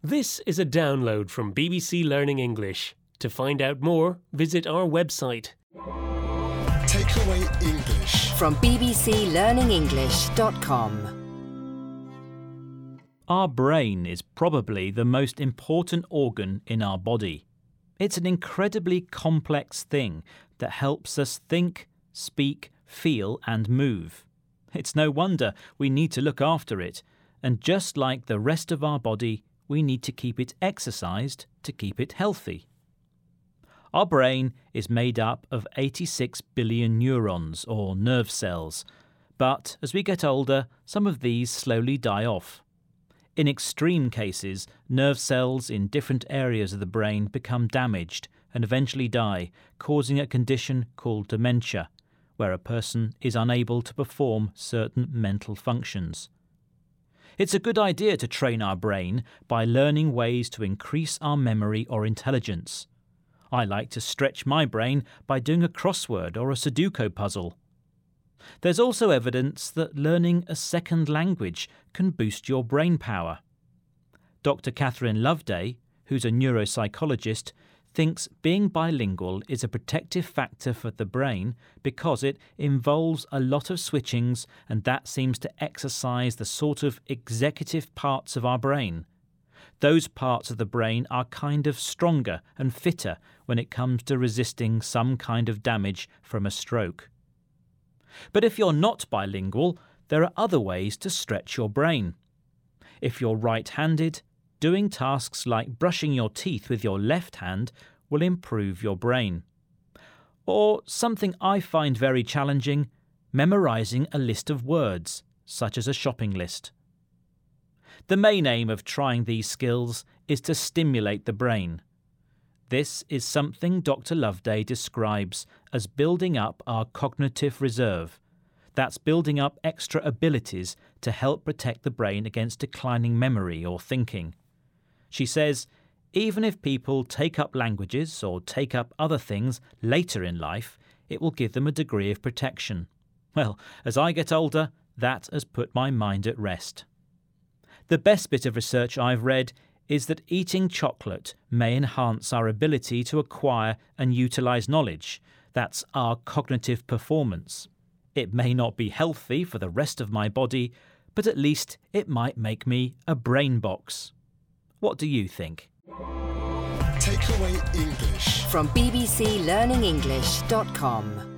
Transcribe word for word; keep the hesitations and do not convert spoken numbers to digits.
This is a download from B B C Learning English. To find out more, visit our website. Takeaway English From b b c learning english dot com. Our brain is probably the most important organ in our body. It's an incredibly complex thing that helps us think, speak, feel and move. It's no wonder we need to look after it, and just like the rest of our body, we need to keep it exercised to keep it healthy. Our brain is made up of eighty-six billion neurons, or nerve cells, but as we get older, some of these slowly die off. In extreme cases, nerve cells in different areas of the brain become damaged and eventually die, causing a condition called dementia, where a person is unable to perform certain mental functions. It's a good idea to train our brain by learning ways to increase our memory or intelligence. I like to stretch my brain by doing a crossword or a Sudoku puzzle. There's also evidence that learning a second language can boost your brain power. Doctor Catherine Loveday, who's a neuropsychologist, thinks being bilingual is a protective factor for the brain because it involves a lot of switchings, and that seems to exercise the sort of executive parts of our brain. Those parts of the brain are kind of stronger and fitter when it comes to resisting some kind of damage from a stroke. But if you're not bilingual, there are other ways to stretch your brain. If you're right-handed, doing tasks like brushing your teeth with your left hand will improve your brain. Or something I find very challenging, memorising a list of words, such as a shopping list. The main aim of trying these skills is to stimulate the brain. This is something Doctor Loveday describes as building up our cognitive reserve. That's building up extra abilities to help protect the brain against declining memory or thinking. She says, even if people take up languages or take up other things later in life, it will give them a degree of protection. Well, as I get older, that has put my mind at rest. The best bit of research I've read is that eating chocolate may enhance our ability to acquire and utilise knowledge. That's our cognitive performance. It may not be healthy for the rest of my body, but at least it might make me a brain box. What do you think? Takeaway English From b b c learning english dot com.